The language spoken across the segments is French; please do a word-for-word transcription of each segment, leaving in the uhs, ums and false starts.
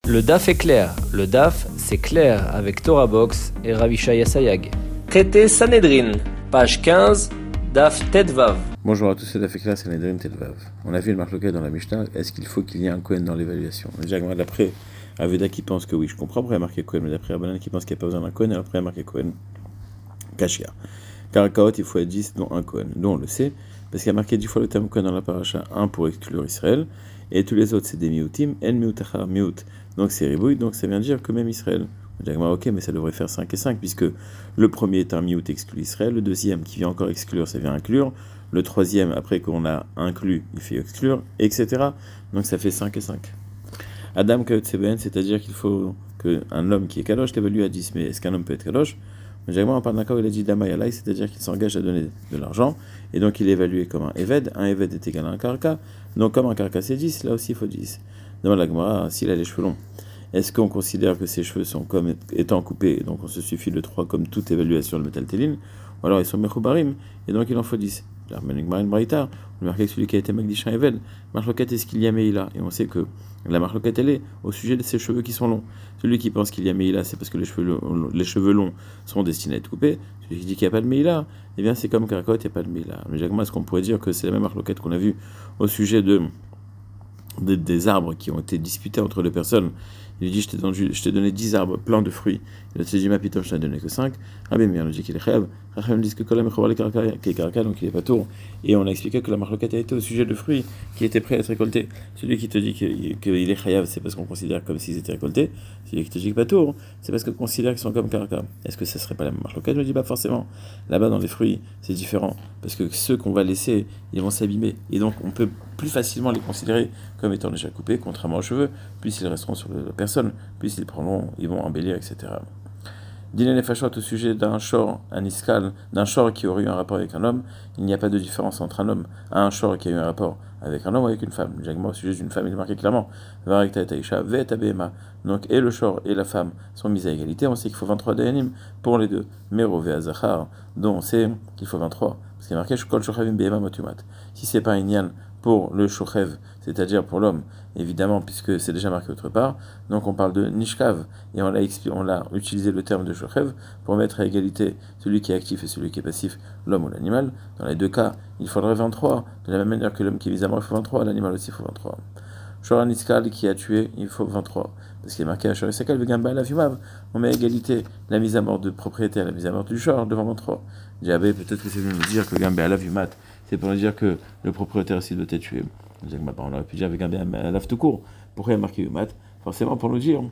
Le daf est clair. Le daf, c'est clair avec Torah Box et Rav Yishaya Sayag. Traité Sanhedrin, page quinze, daf Tedvav. Bonjour à tous, c'est daf est clair, Sanhedrin Tedvav. On a vu le marloquet dans la Mishnah. Est-ce qu'il faut qu'il y ait un Kohen dans l'évaluation? Déjà, d'après Aveda qui pense que oui, je comprends, après il y a marqué Kohen, mais d'après Rabbanan qui pense qu'il n'y a pas besoin d'un Kohen, et après il y a marqué Kohen Kashia. Car Kaot, il faut être dix, dont un Kohen. Nous, on le sait, parce qu'il y a marqué dix fois le terme Kohen dans la paracha, un pour exclure Israël, et tous les autres, c'est des miutim, en miutachar miut. Donc c'est ribouille, donc ça vient dire que même Israël. On dit, ok, mais ça devrait faire cinq et cinq, puisque le premier est un miut exclut Israël, le deuxième qui vient encore exclure, ça vient inclure, le troisième, après qu'on a inclus, il fait exclure, et cetera. Donc ça fait cinq et cinq. Adam Kaot Seben, c'est-à-dire qu'il faut qu'un homme qui est kadosh l'évalue à dix, mais est-ce qu'un homme peut être kadosh? On parle d'un cas où il a dit Damayalai, c'est-à-dire qu'il s'engage à donner de l'argent, et donc il est évalué comme un Eved. Un Eved est égal à un Karka, donc comme un Karka c'est dix, là aussi il faut dix. Demande la Gemara, s'il a les cheveux longs, est-ce qu'on considère que ses cheveux sont comme étant coupés, donc on se suffit de trois comme toute évaluation de métaltéline, ou alors ils sont Mechoubarim, et donc il en faut dix. La Marin Braïta, on marque celui qui a été Magdish un Eved, Marloquette est-ce qu'il y a Meïla, et on sait que la Marloquette elle est au sujet de ses cheveux qui sont longs. Celui qui pense qu'il y a Meïla, c'est parce que les cheveux, les cheveux longs sont destinés à être coupés. Celui qui dit qu'il n'y a pas de Meïla, eh bien c'est comme Karakot, il n'y a pas de Meïla. Mais Jacques, est-ce qu'on pourrait dire que c'est la même Marloquette qu'on a vue au sujet de, de, des arbres qui ont été disputés entre deux personnes? Il lui dit, je t'ai donné, je t'ai donné dix arbres pleins de fruits. Il a dit, ma pitoche, je t'ai donné que cinq. Rabbi Meir nous dit qu'il est chèv. Rachel nous dit que Kolam est karaka, donc il est pas tour. Et on a expliqué que la marloquette a été au sujet de fruits qui étaient prêts à être récoltés. Celui qui te dit qu'il est chayav, c'est parce qu'on considère comme s'ils étaient récoltés. Celui qui te dit que pas tour, c'est parce qu'on considère qu'ils sont comme karaka. Est-ce que ça serait pas la même marloquette? Je me dis, pas forcément. Là-bas, dans les fruits, c'est différent. Parce que ceux qu'on va laisser, ils vont s'abîmer. Et donc, on peut plus facilement les considérer comme étant déjà coupés, contrairement aux cheveux, puis ils resteront sur la personne, puis ils prendront, ils vont embellir, et cetera. Dîner les fachot au sujet d'un shor, un iskal, d'un shor qui aurait eu un rapport avec un homme, il n'y a pas de différence entre un homme à un shor qui a eu un rapport avec un homme ou avec une femme. Jacquement, au sujet d'une femme, il est marqué clairement, donc et le shor et la femme sont mis à égalité. On sait qu'il faut vingt-trois dayanim pour les deux. Mero ve azachar, dont on sait qu'il faut vingt-trois, parce qu'il est marqué shkol shochavim behema motumat. Si c'est pas un yan pour le shochev, c'est-à-dire pour l'homme, évidemment, puisque c'est déjà marqué autre part, donc on parle de nishkav, et on l'a, on l'a utilisé le terme de shochev pour mettre à égalité celui qui est actif et celui qui est passif, l'homme ou l'animal. Dans les deux cas, il faudrait vingt-trois, de la même manière que l'homme qui vise à mort, il faut vingt-trois, l'animal aussi il faut vingt-trois. Shor Niskal qui a tué, il faut vingt-trois, parce qu'il est marqué à Shor Isakal, Vegamba la Fumav, on met à égalité la mise à mort de propriétaire, la mise à mort du Shor devant vingt-trois. Diabé, peut-être que c'est venu nous dire que Gamba la Fumat, c'est pour nous dire que le propriétaire aussi doit être tué. On aurait pu dire avec Gamba la tout court. Pourquoi il y a marqué Yumat? Forcément pour nous dire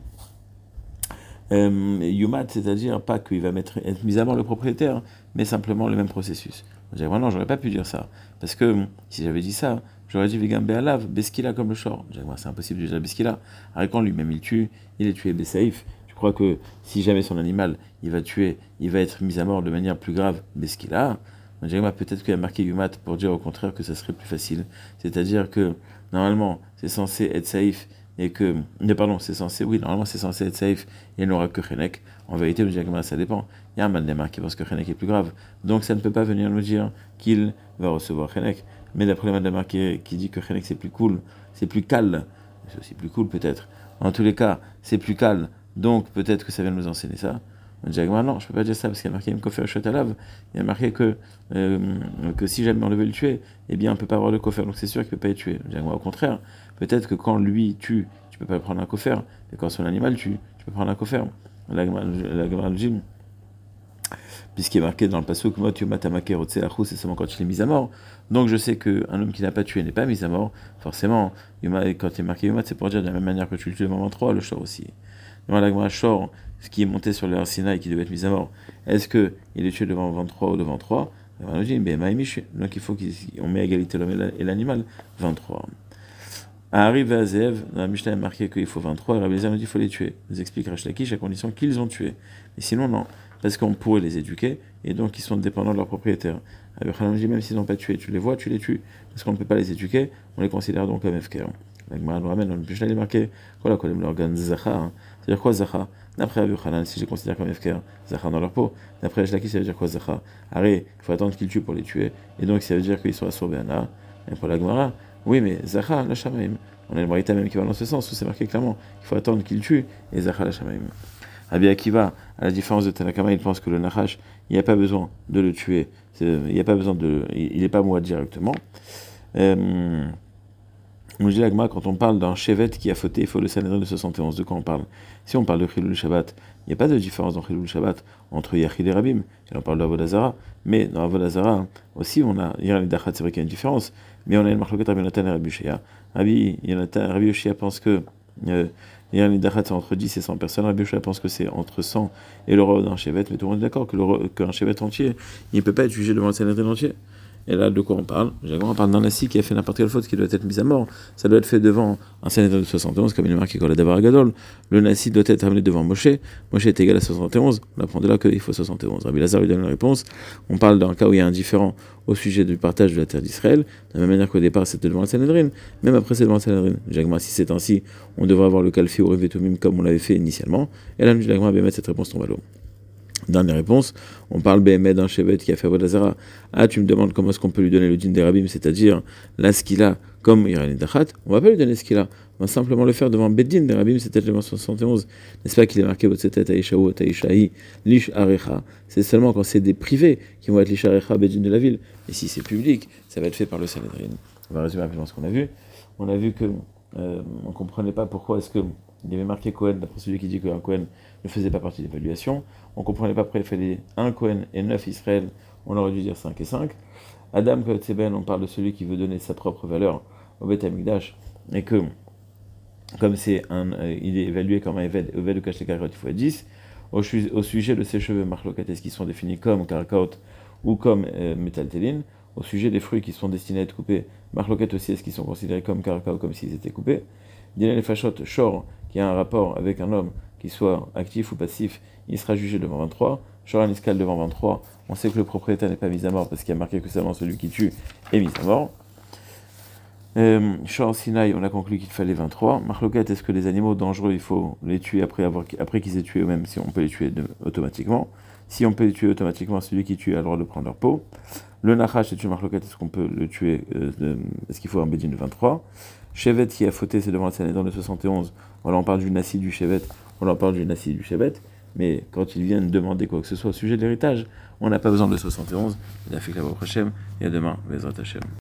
euh, Yumat, c'est-à-dire pas qu'il va mettre être mis à mort le propriétaire, mais simplement le même processus. On dirait, non, j'aurais pas pu dire ça, parce que si j'avais dit ça, j'aurais dit Vegan Be'alav, Beskila comme le Shor. C'est impossible de dire Beskila. Alors quand lui-même il tue, il est tué Besaïf. Je crois que si jamais son animal il va tuer, il va être mis à mort de manière plus grave, Beskila. On dirait peut-être qu'il y a marqué Yumat pour dire au contraire que ça serait plus facile. C'est-à-dire que normalement c'est censé être safe et que. Mais pardon, c'est censé. Oui, normalement c'est censé être safe et il n'aura que Chenek. En vérité, le diagnostic ça dépend. Il y a un Mandemar qui pense que Chenek est plus grave. Donc ça ne peut pas venir nous dire qu'il va recevoir Chenek. Mais d'après le Mandemar qui, qui dit que Chenek c'est plus cool, c'est plus calme. C'est aussi plus cool peut-être. En tous les cas, c'est plus calme. Donc peut-être que ça vient nous enseigner ça. On dit non, je ne peux pas dire ça parce qu'il y a marqué Mkofer Shotalav. Il y a marqué que, euh, que si jamais on devait le tuer, eh bien on ne peut pas avoir le Kofer, donc c'est sûr qu'il ne peut pas être tué. Au contraire, peut-être que quand lui tue, tu ne peux pas prendre un Kofer, et quand son animal tue, tu peux prendre un Kofer. La Gemara dit, puisqu'il est marqué dans le passouk, Mot Yomatamake Rotselachou, c'est seulement quand il est mis à mort. Donc je sais qu'un homme qui n'a pas tué n'est pas mis à mort. Forcément, quand il est marqué Yomat, c'est pour dire de la même manière que tu le tues le moment trois, le Shor aussi. Dans la Gemara Shor, ce qui est monté sur le Arsina et qui devait être mis à mort, est-ce qu'il est tué devant vingt-trois ou devant trois? Donc il faut qu'on met à égalité l'homme et l'animal, vingt-trois. Arrive à Zév, dans la Mishnah est marqué qu'il faut vingt-trois, et Rabbi Eliezer nous dit qu'il faut les tuer. Il nous explique Resh Lakish à condition qu'ils ont tué. Mais sinon, non, parce qu'on pourrait les éduquer, et donc ils sont dépendants de leur propriétaire. Rabbi Eliezer nous dit même s'ils n'ont pas tué, tu les vois, tu les tues. Parce qu'on ne peut pas les éduquer, on les considère donc comme F K. La Gemara nous ramène, dans le Mishnah il est marqué, voilà, quoi, l'organe Zachar. C'est-à-dire quoi Zachar? D'après Rabbi Yochanan, si je les considère comme F K, Zachar dans leur peau. D'après Resh Lakish, ça veut dire quoi Zachar? Arrête, il faut attendre qu'ils tuent pour les tuer, et donc ça veut dire qu'ils sont assorbés. Et pour la Gemara, oui, mais Zachar, la Shamaim. On a le Braïta même qui va dans ce sens, où c'est marqué clairement qu'il faut attendre qu'il tue, et Zachal Hashamaim. Rabbi Akiva, à la différence de Tanakama, il pense que le Nachash, il n'y a pas besoin de le tuer, il n'y a pas besoin de, il n'est pas mouad directement. Euh, on dit l'Agma, quand on parle d'un Shevet qui a fauté, il faut le Sanhedrin de soixante et onze. De quoi on parle? Si on parle de Chilul Shabbat, il n'y a pas de différence dans Chilul Shabbat entre Yachid et Rabim, et on parle d'Avodazara, mais dans Avodazara aussi, on a, il y a Dachat, c'est vrai qu'il y a une différence, mais on a une marloquet Rabbi Natan et Rabbi Yoshia. Rabbi Yoshia pense que euh, il y a un Dachat, c'est entre dix et cent personnes. Rabbi Yoshia pense que c'est entre cent et le roi d'un Shevet, mais tout le monde est d'accord que le, qu'un Shevet entier, il ne peut pas être jugé devant le Sanhedrin entier. Et là, de quoi on parle? On parle d'un Nassi qui a fait n'importe quelle faute qui doit être mis à mort. Ça doit être fait devant un Sanhedrin de soixante et onze, comme il est marqué dans la Davar Gadol. Le Nassi doit être amené devant Moshe. Moshe est égal à soixante et onze. On apprend de là qu'il faut soixante et onze. Rabbi Lazar lui donne la réponse. On parle d'un cas où il y a un différent au sujet du partage de la terre d'Israël. De la même manière qu'au départ, c'était devant le Sanhedrin. Même après, c'est devant le Sanhedrin. Jagma, si c'est ainsi, on devrait avoir le Kalfi ou Revetumim comme on l'avait fait initialement. Et là, Jagma va mettre cette réponse tombe à l'eau. Dernière réponse, on parle B M E d'un Shevet qui a fait Avodazara. Ah, tu me demandes comment est-ce qu'on peut lui donner le din des Rabbim, c'est-à-dire là ce qu'il a comme Irani Dachat. On va pas lui donner ce qu'il a, on va simplement le faire devant Beddin des Rabbim, c'était le soixante et onze. N'est-ce pas qu'il est marqué Botsetet Aishaou Taishahi Lish Arecha? C'est seulement quand c'est des privés qui vont être Lish Arecha Beddin de la ville. Et si c'est public, ça va être fait par le Sanhedrin. On va résumer rapidement ce qu'on a vu. On a vu que euh, on comprenait pas pourquoi est-ce que il y avait marqué Cohen, d'après celui qui dit qu'un Cohen ne faisait pas partie de l'évaluation. On ne comprenait pas pourquoi il fallait un Cohen et neuf Israël, on aurait dû dire cinq et cinq. Adam Kotzeben, on parle de celui qui veut donner sa propre valeur au Beth Amikdash, et que, comme c'est un, euh, il est évalué comme un Eved, Eved ou Kaché Karkot, il faut être dix. Au, au sujet de ces cheveux marlocates qui sont définis comme Karkot ou comme euh, Metaltelin, au sujet des fruits qui sont destinés à être coupés, marloquettes aussi, est-ce qu'ils sont considérés comme Karka ou comme s'ils étaient coupés. Dylan les Fachot, Shor, qui a un rapport avec un homme qui soit actif ou passif, il sera jugé devant vingt-trois. Shor Aniskal devant vingt-trois, on sait que le propriétaire n'est pas mis à mort parce qu'il y a marqué que seulement celui qui tue est mis à mort. Euh, Shor Sinai, on a conclu qu'il fallait vingt-trois. Marloquet, est-ce que les animaux dangereux, il faut les tuer après, avoir, après qu'ils aient tué eux-mêmes, si on peut les tuer de, automatiquement? Si on peut les tuer automatiquement, celui qui tue a le droit de prendre leur peau. Le Nachash est une marloquette, est-ce qu'on peut le tuer euh, de, est-ce qu'il faut un bédine de vingt-trois? Shevet qui a fauté, c'est devant le Sanhedrin de soixante et onze. Voilà, on parle du Nassi du Shevet, on en parle du Nassi du Shevet, mais quand ils viennent demander quoi que ce soit au sujet de l'héritage, on n'a pas besoin de soixante et onze. Il a fait que la voix prochaine, et à demain, Bezrat Hashem.